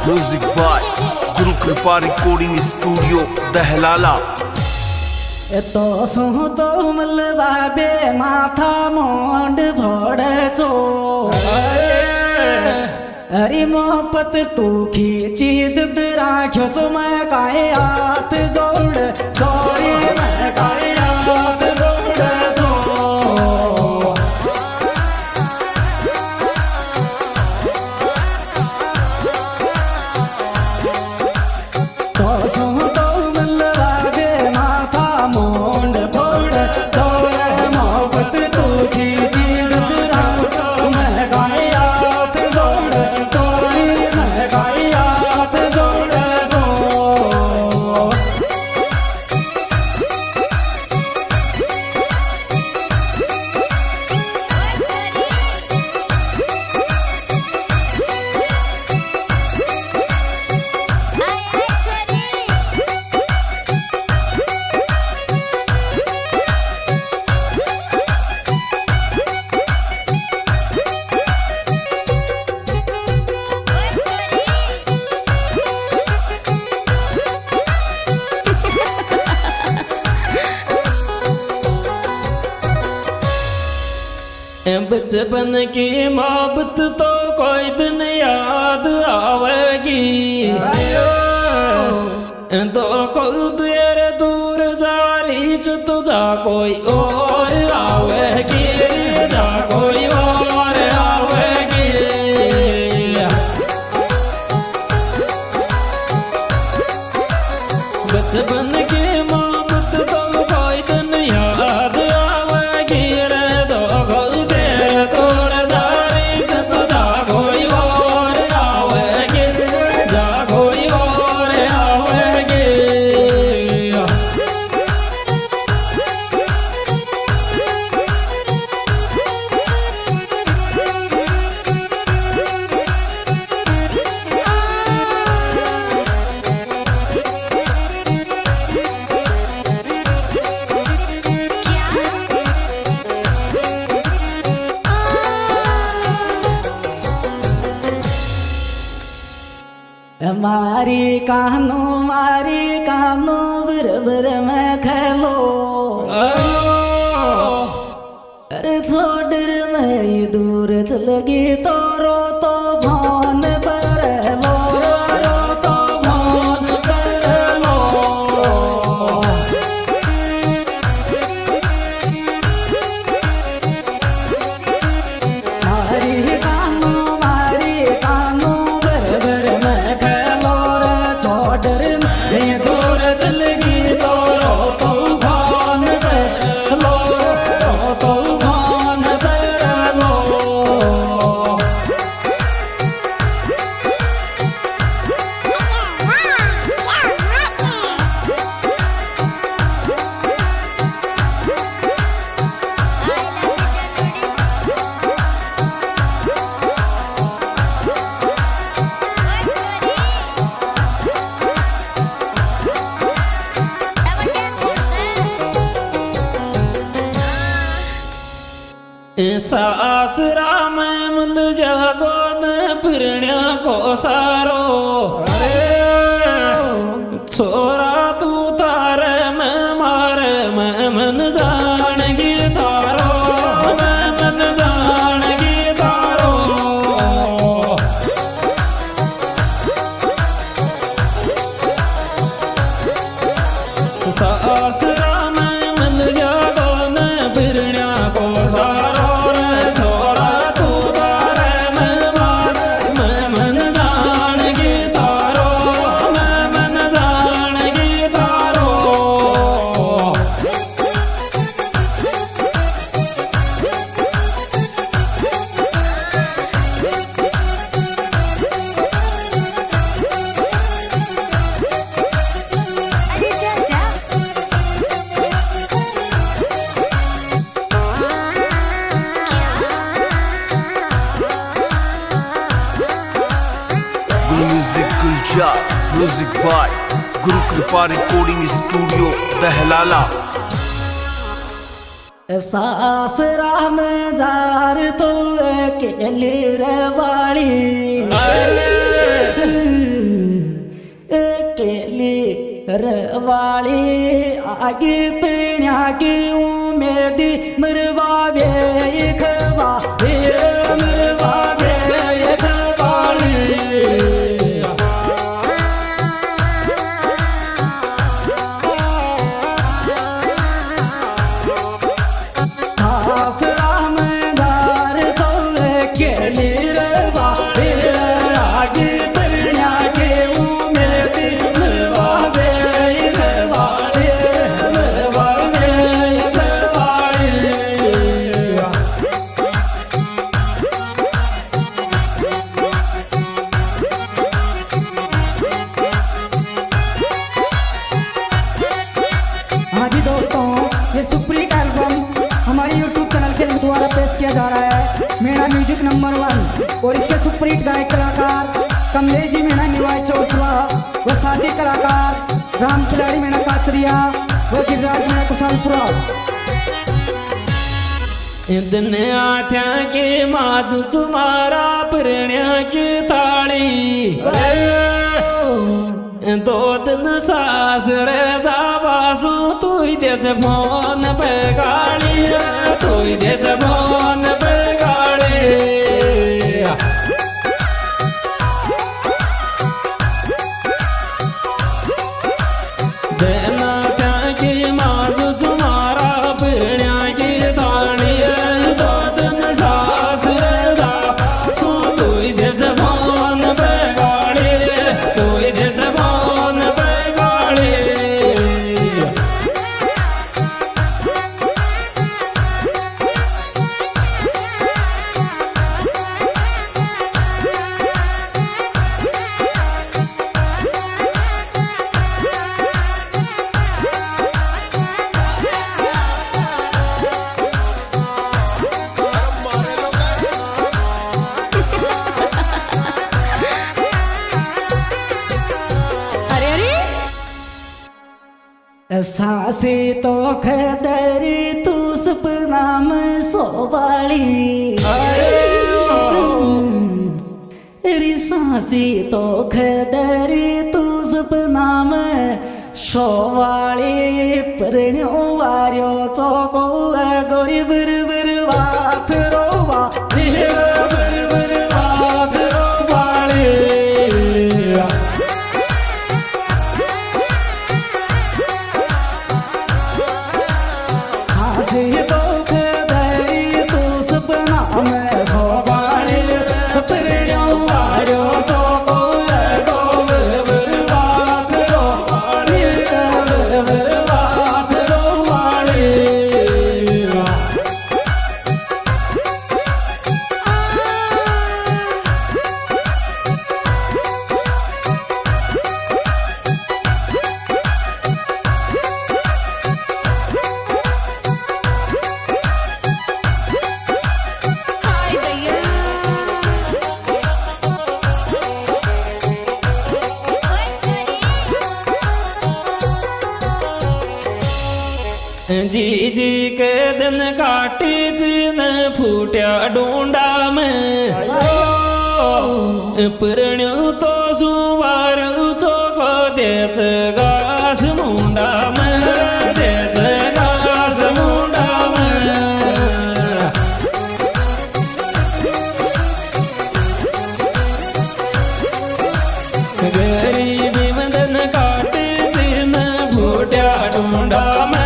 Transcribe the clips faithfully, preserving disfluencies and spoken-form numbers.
Music by गुरु कृपा recording studio दहलाला। तो सुह तो मलबा बे माथा मोंड भोड़चो अरे मोहब्बत तू खींची जिद राख्यो चो मैं काए हाथ जोड़ जोड़ी मैं काए हाथ जोड़ चो तो सुह तो मलबा बे माथा मोंड भोड़चो मोहब्बत तू खींची जिद राख्यो मैं काए हाथ जोड़ जोड़ी मैं काए हाथ जोड़ दो। बचपन की मोहब्बत तो कोई दिन याद आवेगी तो कोई देर दूर जा रही तुझा कोई और आवेगी जा कोई और आवेगी। बचपन की मोहब्बत तो कोई दिन याद आवेगी रे दो कोई देर दूर जा रही तुझा कोई और आवेगी जा कोई और आवेगी। मारी कानो मारी कानो बर बर में खेलो अरे छोड़ मैं दूर चलगी तो रो तो भान पर लो रो तो भान पर लो। मारी कानो मारी कानो बर बर में खेलो रे छोड़ मैं दूर चलगी तो रो तो भान पर लो रो तो भान पर लो। ऐसा आसरा में मिल जागो न फिरण्या को सारो छोरा तू तारे मैं मारे मैं मन जानगी तारो मैं मन जानगी तारो। ऐसा आसरा में मिल जागो न फिरण्या को सारो म्यूजिक बाय गुरु कृपा रिकॉर्डिंग स्टूडियो दहलाला। सासरा में जार तो अकेली रे वाली वाली आगे प्रणा की उम्मीद मरवा बे खवा मरवा बे खवाली द्वारा पेश किया जा रहा है मेरा म्यूजिक नंबर वन और इसके सुपरहिट गायक कलाकार कमलेश जी मीणा निवाय चौथवा व साथी कलाकार राम खिलाड़ी मीणा काचरिया व गिरिराज मीणा कुशालपुरा। दिन आथ्या के माजू तुम्हारा प्रणा की थाली दो दिन सासर जा बासू तू देच फोन पे गाड़ी तू देच फोन पे गाड़ी देना की माजू तुम्हारा प्रणा की थाली दो दिन सासर जा सू तू देच फोन पे गाड़ी तू देच फोन पे गाड़ी। सासे तो खदरी तू सपना में सोवाली रे सासे तो खदरी तू सपना में सोवाली प्रणो वार्यो चौको गोरी बर बर बात रोवा बर बर बात रोवाली जी जी के दिन काटी जी ने फूटिया डूंडा में प्रणु तो सुवार चोख देच गास मुंडा में देच गास मुंडा में गरीबी में दिन काटी जी ने फूटिया डूंडा में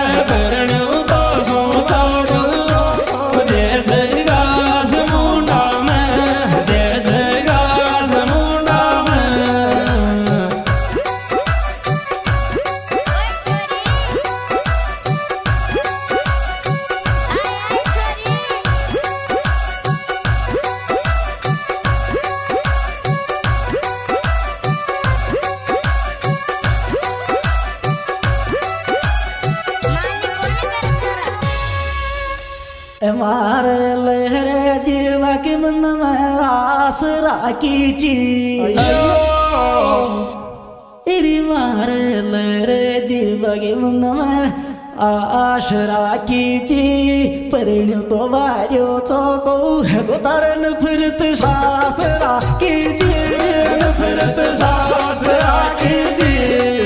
मार लहरे जीवा के मन में आस राखी ची इरी मार लहरे जीवा के मन में आश राखी ची परिण्य तो वार्यो चौको है गोतारन फिरत सास राखी ची फिरत सास राखी ची